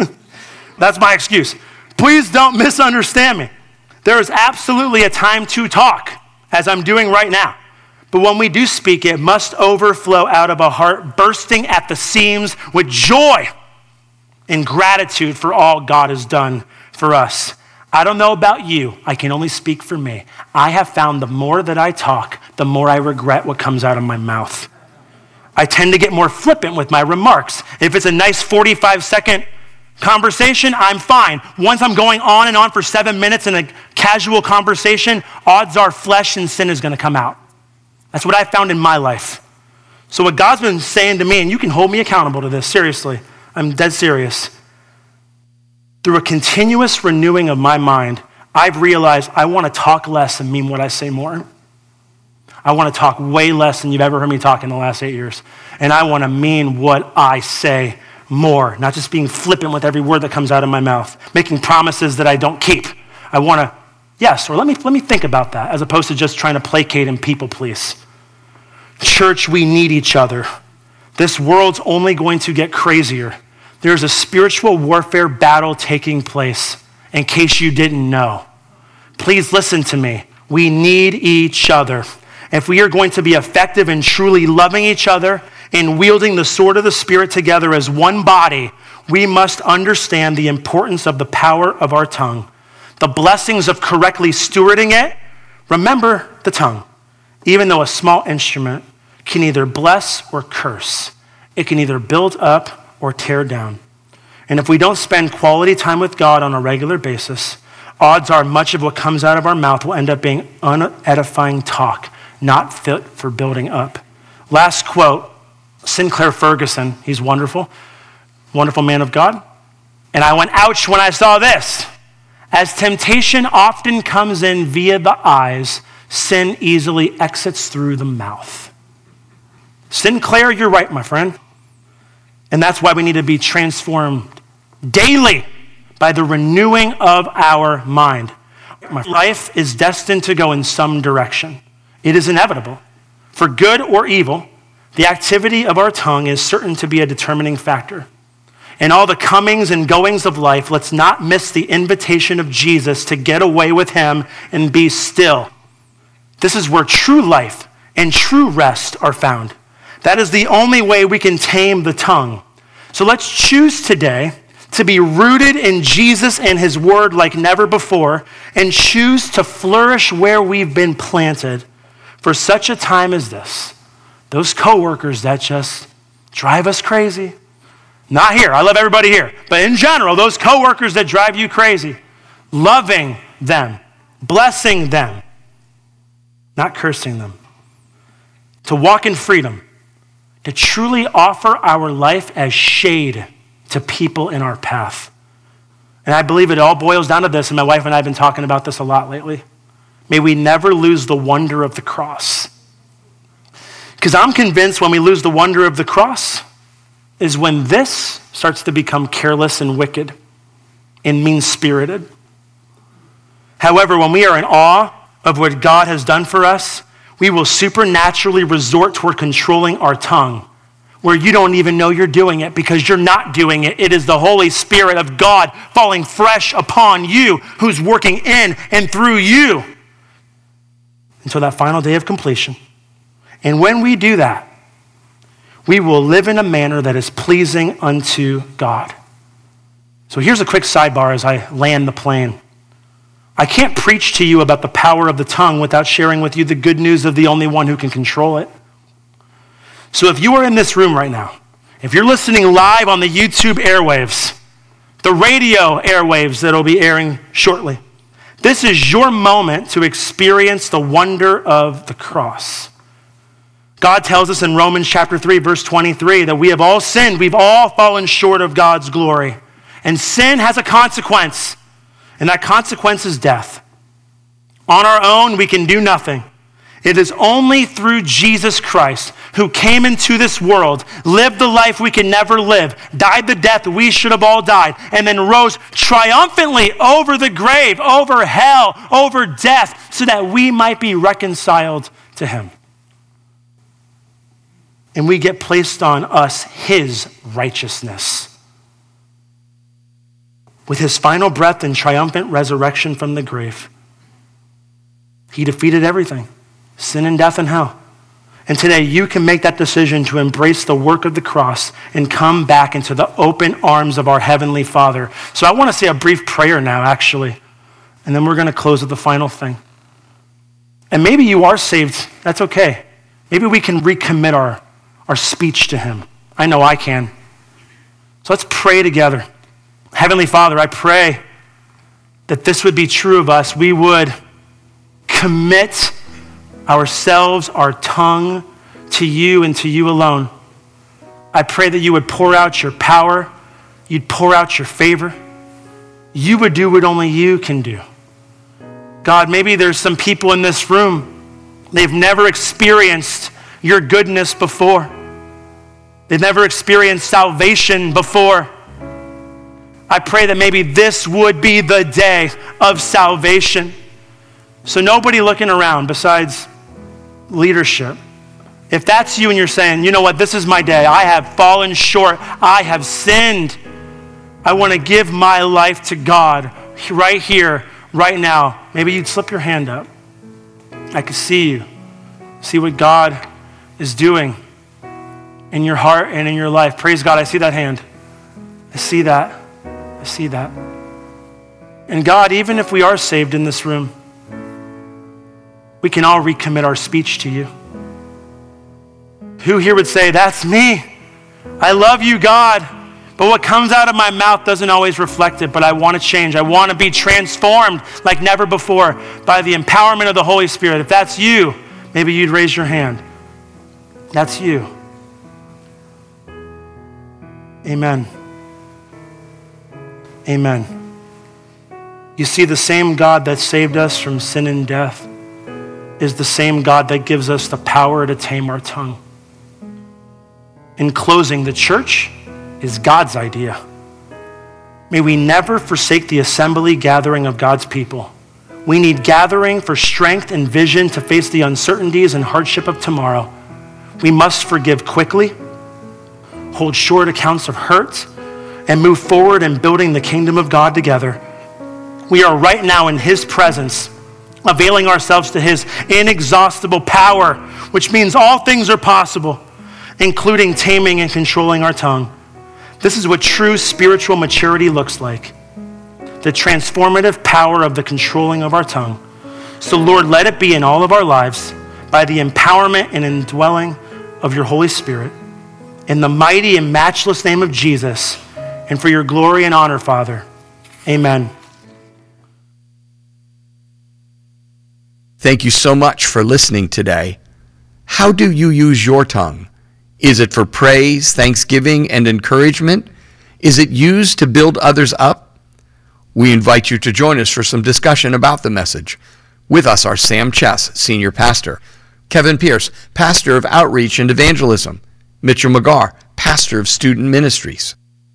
That's my excuse. Please don't misunderstand me. There is absolutely a time to talk, as I'm doing right now. But when we do speak, it must overflow out of a heart bursting at the seams with joy and gratitude for all God has done for us. I don't know about you. I can only speak for me. I have found the more that I talk, the more I regret what comes out of my mouth. I tend to get more flippant with my remarks. If it's a nice forty-five second conversation, I'm fine. Once I'm going on and on for seven minutes in a casual conversation, odds are flesh and sin is going to come out. That's what I found in my life. So what God's been saying to me, and you can hold me accountable to this, seriously, I'm dead serious. Through a continuous renewing of my mind, I've realized I want to talk less and mean what I say more. I want to talk way less than you've ever heard me talk in the last eight years. And I want to mean what I say more, not just being flippant with every word that comes out of my mouth, making promises that I don't keep. I want to, yes, or let me, let me think about that as opposed to just trying to placate and people please. Church, we need each other. This world's only going to get crazier. There's a spiritual warfare battle taking place, in case you didn't know. Please listen to me. We need each other. If we are going to be effective in truly loving each other and wielding the sword of the Spirit together as one body, we must understand the importance of the power of our tongue, the blessings of correctly stewarding it. Remember the tongue. Even though a small instrument can either bless or curse, it can either build up or tear down. And if we don't spend quality time with God on a regular basis, odds are much of what comes out of our mouth will end up being unedifying talk, not fit for building up. Last quote, Sinclair Ferguson, he's wonderful, wonderful man of God. And I went, ouch, when I saw this. As temptation often comes in via the eyes, sin easily exits through the mouth. Sinclair, you're right, my friend. And that's why we need to be transformed daily by the renewing of our mind. My life is destined to go in some direction. It is inevitable. For good or evil, the activity of our tongue is certain to be a determining factor. In all the comings and goings of life, let's not miss the invitation of Jesus to get away with him and be still. This is where true life and true rest are found. That is the only way we can tame the tongue. So let's choose today to be rooted in Jesus and his word like never before, and choose to flourish where we've been planted for such a time as this. Those coworkers that just drive us crazy. Not here, I love everybody here, but in general, those coworkers that drive you crazy, loving them, blessing them, not cursing them. To walk in freedom, to truly offer our life as shade to people in our path. And I believe it all boils down to this, and my wife and I have been talking about this a lot lately. May we never lose the wonder of the cross. Because I'm convinced when we lose the wonder of the cross is when this starts to become careless and wicked and mean-spirited. However, when we are in awe of what God has done for us, we will supernaturally resort toward controlling our tongue, where you don't even know you're doing it because you're not doing it. It is the Holy Spirit of God falling fresh upon you, who's working in and through you until that final day of completion. And when we do that, we will live in a manner that is pleasing unto God. So here's a quick sidebar as I land the plane. I can't preach to you about the power of the tongue without sharing with you the good news of the only one who can control it. So if you are in this room right now, if you're listening live on the YouTube airwaves, the radio airwaves that'll be airing shortly, this is your moment to experience the wonder of the cross. God tells us in Romans chapter three, verse twenty-three, that we have all sinned. We've all fallen short of God's glory. And sin has a consequence, and that consequence is death. On our own, we can do nothing. It is only through Jesus Christ, who came into this world, lived the life we can never live, died the death we should have all died, and then rose triumphantly over the grave, over hell, over death, so that we might be reconciled to him. And we get placed on us his righteousness. With his final breath and triumphant resurrection from the grave, he defeated everything, sin and death and hell. And today you can make that decision to embrace the work of the cross and come back into the open arms of our Heavenly Father. So I want to say a brief prayer now, actually, and then we're going to close with the final thing. And maybe you are saved. That's okay. Maybe we can recommit our, our speech to him. I know I can. So let's pray together. Heavenly Father, I pray that this would be true of us. We would commit ourselves, our tongue, to you and to you alone. I pray that you would pour out your power. You'd pour out your favor. You would do what only you can do. God, maybe there's some people in this room, they've never experienced your goodness before. They've never experienced salvation before. I pray that maybe this would be the day of salvation. So nobody looking around besides leadership. If that's you and you're saying, you know what, this is my day. I have fallen short. I have sinned. I want to give my life to God right here, right now. Maybe you'd slip your hand up. I can see you. See what God is doing in your heart and in your life. Praise God, I see that hand. I see that. I see that. And God, even if we are saved in this room, we can all recommit our speech to you. Who here would say, that's me. I love you, God. But what comes out of my mouth doesn't always reflect it, but I want to change. I want to be transformed like never before by the empowerment of the Holy Spirit. If that's you, maybe you'd raise your hand. That's you. Amen. Amen. You see, the same God that saved us from sin and death is the same God that gives us the power to tame our tongue. In closing, the church is God's idea. May we never forsake the assembly gathering of God's people. We need gathering for strength and vision to face the uncertainties and hardship of tomorrow. We must forgive quickly, hold short accounts of hurt, and move forward in building the kingdom of God together. We are right now in his presence, availing ourselves to his inexhaustible power, which means all things are possible, including taming and controlling our tongue. This is what true spiritual maturity looks like, the transformative power of the controlling of our tongue. So Lord, let it be in all of our lives by the empowerment and indwelling of your Holy Spirit. In the mighty and matchless name of Jesus, and for your glory and honor, Father. Amen. Thank you so much for listening today. How do you use your tongue? Is it for praise, thanksgiving, and encouragement? Is it used to build others up? We invite you to join us for some discussion about the message. With us are Sam Chess, Senior Pastor, Kevin Pierce, Pastor of Outreach and Evangelism, Mitchell McGarr, Pastor of Student Ministries.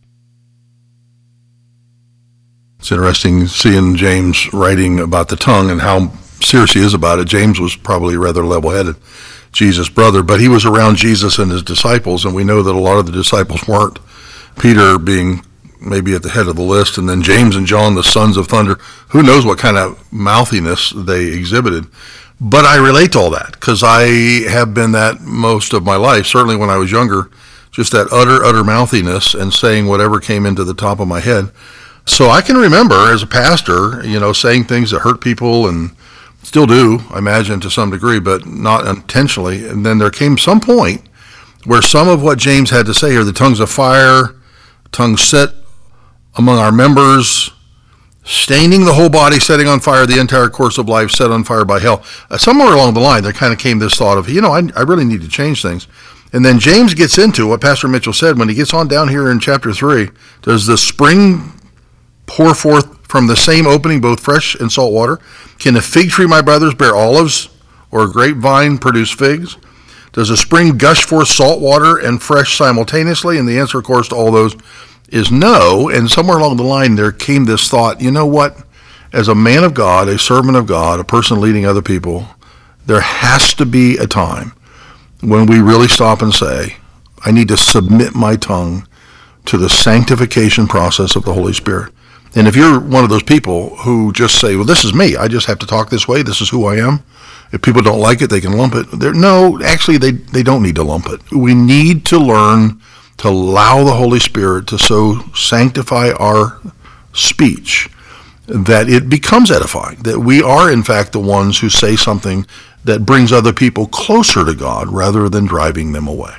It's interesting seeing James writing about the tongue and how serious he is about it. James was probably rather level-headed, Jesus' brother, but he was around Jesus and his disciples, and we know that a lot of the disciples weren't. Peter being maybe at the head of the list, and then James and John, the sons of thunder. Who knows what kind of mouthiness they exhibited. But I relate to all that because I have been that most of my life, certainly when I was younger, just that utter, utter mouthiness and saying whatever came into the top of my head. So I can remember as a pastor, you know, saying things that hurt people and still do, I imagine, to some degree, but not intentionally. And then there came some point where some of what James had to say here, the tongues of fire, tongues set among our members, staining the whole body, setting on fire the entire course of life, set on fire by hell. Uh, somewhere along the line, there kind of came this thought of, you know, I, I really need to change things. And then James gets into what Pastor Mitchell said when he gets on down here in chapter three. Does the spring pour forth from the same opening both fresh and salt water? Can a fig tree, my brothers, bear olives, or a grapevine produce figs? Does a spring gush forth salt water and fresh simultaneously? And the answer, of course, to all those is no. And somewhere along the line there came this thought, you know what? As a man of God, a servant of God, a person leading other people, there has to be a time when we really stop and say, I need to submit my tongue to the sanctification process of the Holy Spirit. And if you're one of those people who just say, well, this is me, I just have to talk this way, this is who I am. If people don't like it, they can lump it. They're, no, actually, they, they don't need to lump it. We need to learn to allow the Holy Spirit to so sanctify our speech that it becomes edifying, that we are, in fact, the ones who say something that brings other people closer to God rather than driving them away.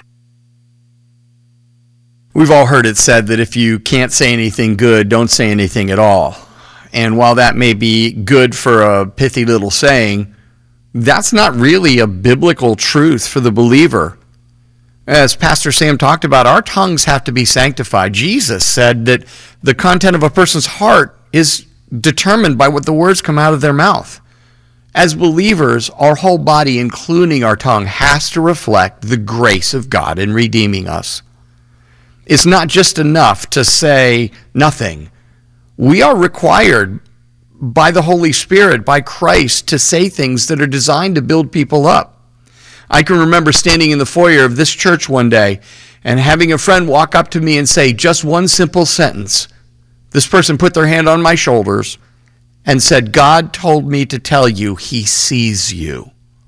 We've all heard it said that if you can't say anything good, don't say anything at all. And while that may be good for a pithy little saying, that's not really a biblical truth for the believer. As Pastor Sam talked about, our tongues have to be sanctified. Jesus said that the content of a person's heart is determined by what the words come out of their mouth. As believers, our whole body, including our tongue, has to reflect the grace of God in redeeming us. It's not just enough to say nothing. We are required by the Holy Spirit, by Christ, to say things that are designed to build people up. I can remember standing in the foyer of this church one day and having a friend walk up to me and say just one simple sentence. This person put their hand on my shoulders and said, God told me to tell you he sees you.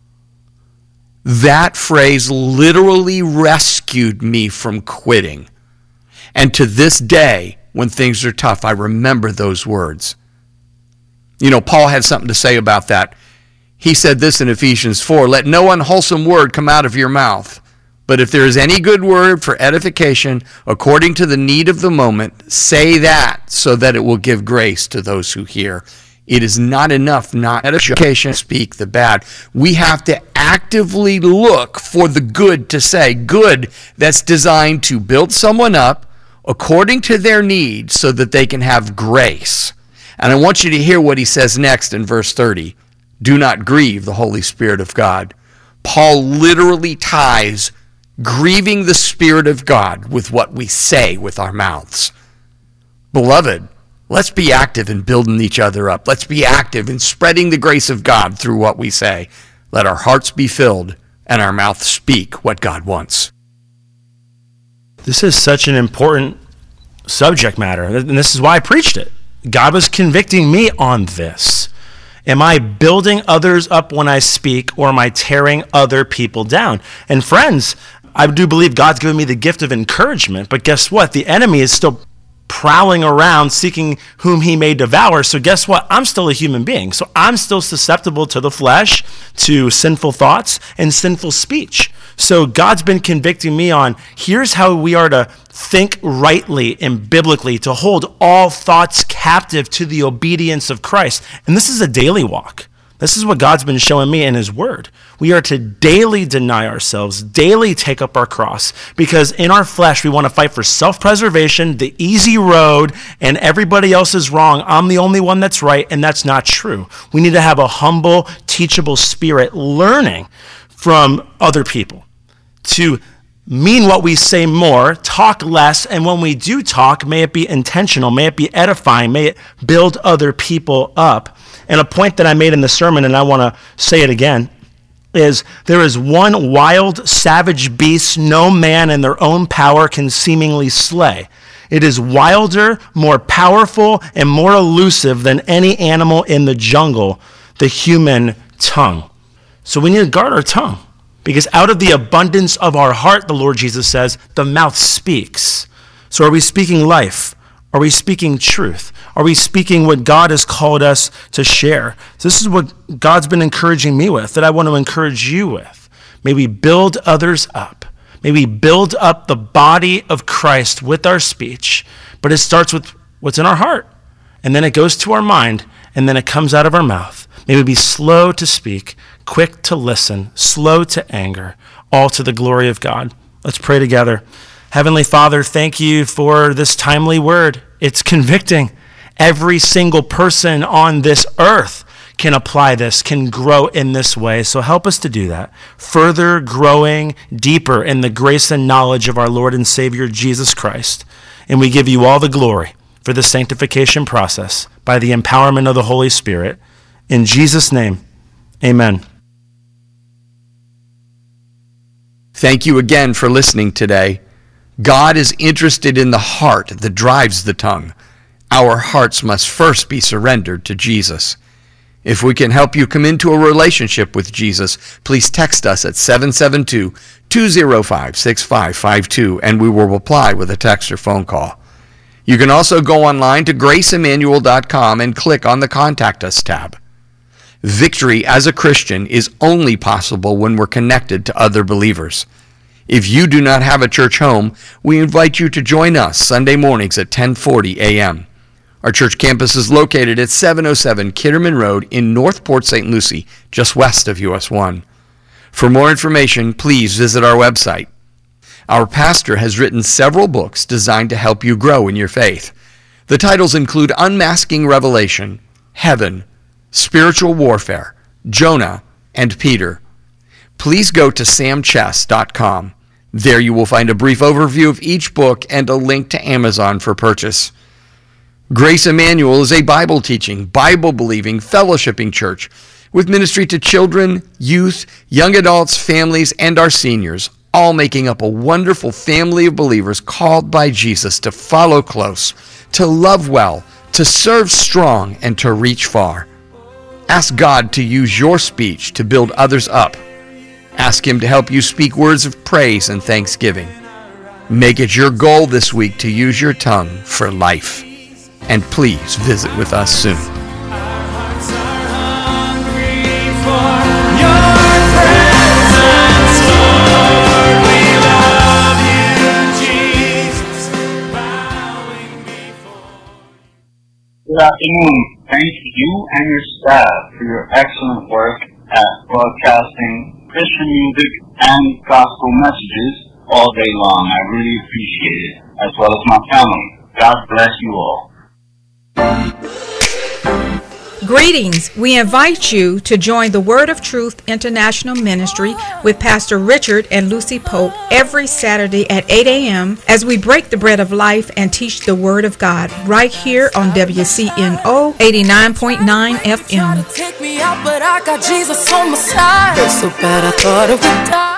That phrase literally rescued me from quitting. And to this day, when things are tough, I remember those words. You know, Paul had something to say about that. He said this in Ephesians four, let no unwholesome word come out of your mouth, but if there is any good word for edification, according to the need of the moment, say that so that it will give grace to those who hear. It is not enough not edification to speak the bad. We have to actively look for the good to say, good that's designed to build someone up according to their needs so that they can have grace. And I want you to hear what he says next in verse thirty. Do not grieve the Holy Spirit of God. Paul literally ties grieving the Spirit of God with what we say with our mouths. Beloved, let's be active in building each other up. Let's be active in spreading the grace of God through what we say. Let our hearts be filled and our mouth speak what God wants. This is such an important subject matter, and this is why I preached it. God was convicting me on this. Am I building others up when I speak, or am I tearing other people down? And friends, I do believe God's given me the gift of encouragement, but guess what? The enemy is still prowling around seeking whom he may devour. So guess what? I'm still a human being. So I'm still susceptible to the flesh, to sinful thoughts, and sinful speech. So God's been convicting me on, here's how we are to think rightly and biblically, to hold all thoughts captive to the obedience of Christ. And this is a daily walk. This is what God's been showing me in his word. We are to daily deny ourselves, daily take up our cross, because in our flesh, we want to fight for self-preservation, the easy road, and everybody else is wrong. I'm the only one that's right, and that's not true. We need to have a humble, teachable spirit, learning from other people to mean what we say more, talk less, and when we do talk, may it be intentional, may it be edifying, may it build other people up. And a point that I made in the sermon, and I want to say it again, is there is one wild, savage beast no man in their own power can seemingly slay. It is wilder, more powerful, and more elusive than any animal in the jungle, the human tongue. So we need to guard our tongue, because out of the abundance of our heart, the Lord Jesus says, the mouth speaks. So are we speaking life? Are we speaking truth? Are we speaking what God has called us to share? So this is what God's been encouraging me with, that I want to encourage you with. May we build others up. May we build up the body of Christ with our speech, but it starts with what's in our heart, and then it goes to our mind, and then it comes out of our mouth. May we be slow to speak, quick to listen, slow to anger, all to the glory of God. Let's pray together. Heavenly Father, thank you for this timely word. It's convicting. Every single person on this earth can apply this, can grow in this way. So help us to do that. Further growing deeper in the grace and knowledge of our Lord and Savior, Jesus Christ. And we give you all the glory for the sanctification process by the empowerment of the Holy Spirit. In Jesus' name, amen. Thank you again for listening today. God is interested in the heart that drives the tongue. Our hearts must first be surrendered to Jesus. If we can help you come into a relationship with Jesus, please text us at seven seven two, two zero five, six five five two, and we will reply with a text or phone call. You can also go online to grace emmanuel dot com and click on the Contact Us tab. Victory as a Christian is only possible when we're connected to other believers. If you do not have a church home, we invite you to join us Sunday mornings at ten forty a.m. Our church campus is located at seven oh seven Kitterman Road in North Port Saint Lucie, just west of U S one. For more information, please visit our website. Our pastor has written several books designed to help you grow in your faith. The titles include Unmasking Revelation, Heaven, Spiritual Warfare, Jonah, and Peter. Please go to sam chess dot com. There you will find a brief overview of each book and a link to Amazon for purchase. Grace Emmanuel is a Bible-teaching, Bible-believing, fellowshipping church with ministry to children, youth, young adults, families, and our seniors, all making up a wonderful family of believers called by Jesus to follow close, to love well, to serve strong, and to reach far. Ask God to use your speech to build others up. Ask Him to help you speak words of praise and thanksgiving. Make it your goal this week to use your tongue for life. And please visit with us soon. Good afternoon. Thank you and your staff for your excellent work at broadcasting Christian music and gospel messages all day long. I really appreciate it, as well as my family. God bless you all. Greetings. We invite you to join the Word of Truth International Ministry with Pastor Richard and Lucy Pope every Saturday at eight a.m. as we break the bread of life and teach the Word of God right here on W C N O eighty-nine point nine F M. Take me out, but I got Jesus on my side. So bad I thought it would die.